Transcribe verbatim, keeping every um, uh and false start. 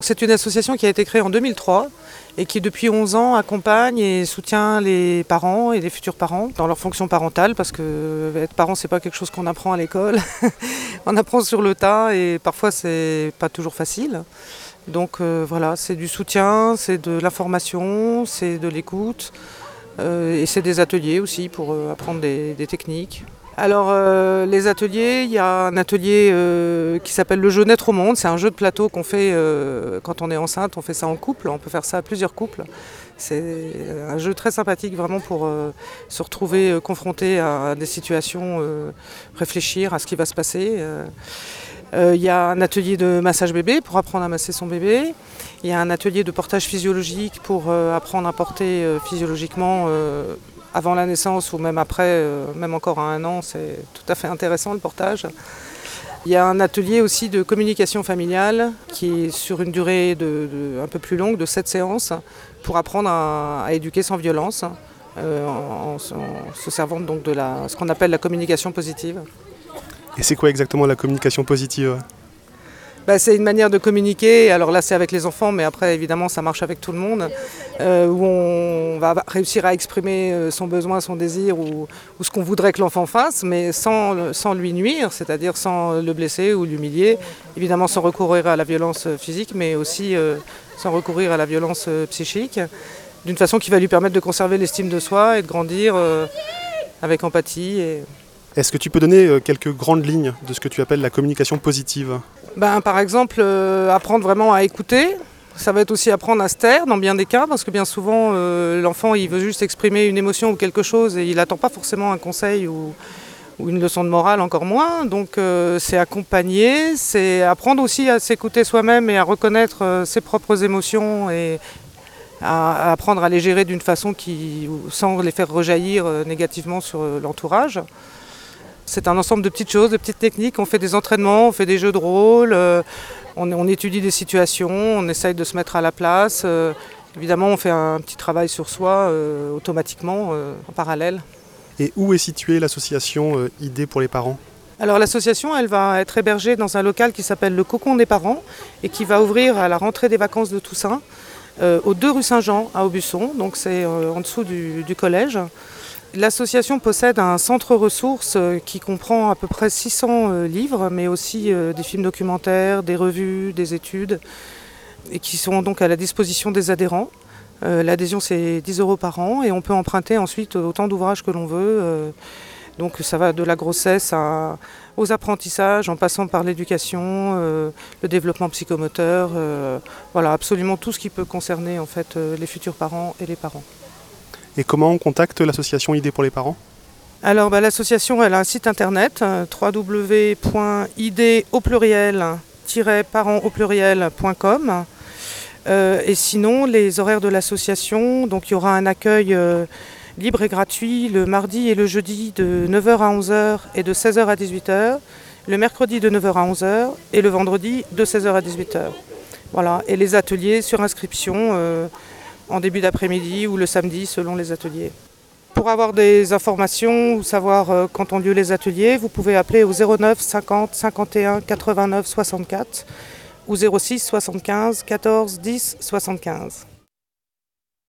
c'est une association qui a été créée en deux mille trois et qui depuis onze ans accompagne et soutient les parents et les futurs parents dans leur fonction parentale, parce que être parent c'est pas quelque chose qu'on apprend à l'école, on apprend sur le tas et parfois c'est pas toujours facile. Donc euh, voilà, c'est du soutien, c'est de l'information, c'est de l'écoute euh, et c'est des ateliers aussi pour euh, apprendre des, des techniques. Alors euh, les ateliers, il y a un atelier euh, qui s'appelle le jeu Naître au monde. C'est un jeu de plateau qu'on fait euh, quand on est enceinte, on fait ça en couple, on peut faire ça à plusieurs couples. C'est un jeu très sympathique vraiment pour euh, se retrouver euh, confronté à des situations, euh, réfléchir à ce qui va se passer. Euh, euh, il y a un atelier de massage bébé pour apprendre à masser son bébé. Il y a un atelier de portage physiologique pour euh, apprendre à porter euh, physiologiquement euh, avant la naissance ou même après, euh, même encore à un an, c'est tout à fait intéressant le portage. Il y a un atelier aussi de communication familiale qui est sur une durée de, de, un peu plus longue, de sept séances, pour apprendre à, à éduquer sans violence, euh, en, en, en se servant donc de la, ce qu'on appelle la communication positive. Et c'est quoi exactement la communication positive ? Bah, c'est une manière de communiquer, alors là c'est avec les enfants, mais après évidemment ça marche avec tout le monde, euh, où on va réussir à exprimer son besoin, son désir ou, ou ce qu'on voudrait que l'enfant fasse, mais sans, sans lui nuire, c'est-à-dire sans le blesser ou l'humilier, évidemment sans recourir à la violence physique, mais aussi euh, sans recourir à la violence psychique, d'une façon qui va lui permettre de conserver l'estime de soi et de grandir euh, avec empathie. Et... Est-ce que tu peux donner quelques grandes lignes de ce que tu appelles la communication positive ? Ben, par exemple, euh, apprendre vraiment à écouter. Ça va être aussi apprendre à se taire dans bien des cas, parce que bien souvent, euh, l'enfant il veut juste exprimer une émotion ou quelque chose et il n'attend pas forcément un conseil ou, ou une leçon de morale, encore moins. Donc euh, c'est accompagner, c'est apprendre aussi à s'écouter soi-même et à reconnaître euh, ses propres émotions et à, à apprendre à les gérer d'une façon qui, sans les faire rejaillir euh, négativement sur euh, l'entourage. C'est un ensemble de petites choses, de petites techniques. On fait des entraînements, on fait des jeux de rôle, euh, on, on étudie des situations, on essaye de se mettre à la place. Euh, évidemment, on fait un petit travail sur soi euh, automatiquement, euh, en parallèle. Et où est située l'association euh, Idées pour les parents ? Alors l'association, elle va être hébergée dans un local qui s'appelle le Cocon des parents et qui va ouvrir à la rentrée des vacances de Toussaint, euh, aux deux rue Saint-Jean à Aubusson, donc c'est euh, en dessous du, du collège. L'association possède un centre ressources qui comprend à peu près six cents livres, mais aussi des films documentaires, des revues, des études, et qui sont donc à la disposition des adhérents. L'adhésion c'est dix euros par an et on peut emprunter ensuite autant d'ouvrages que l'on veut. Donc ça va de la grossesse à, aux apprentissages, en passant par l'éducation, euh, le développement psychomoteur, euh, voilà, absolument tout ce qui peut concerner en fait les futurs parents et les parents. Et comment on contacte l'association Idées pour les parents ? Alors bah, l'association elle a un site internet euh, w w w point idées au pluriel tiret parents au pluriel point com euh, et sinon les horaires de l'association, donc il y aura un accueil euh, libre et gratuit le mardi et le jeudi de neuf heures à onze heures et de seize heures à dix-huit heures, le mercredi de neuf heures à onze heures et le vendredi de seize heures à dix-huit heures. Voilà, et les ateliers sur inscription euh, en début d'après-midi ou le samedi selon les ateliers. Pour avoir des informations ou savoir euh, quand ont lieu les ateliers, vous pouvez appeler au zéro neuf cinquante cinquante et un quatre-vingt-neuf soixante-quatre ou zéro six soixante-quinze quatorze dix soixante-quinze.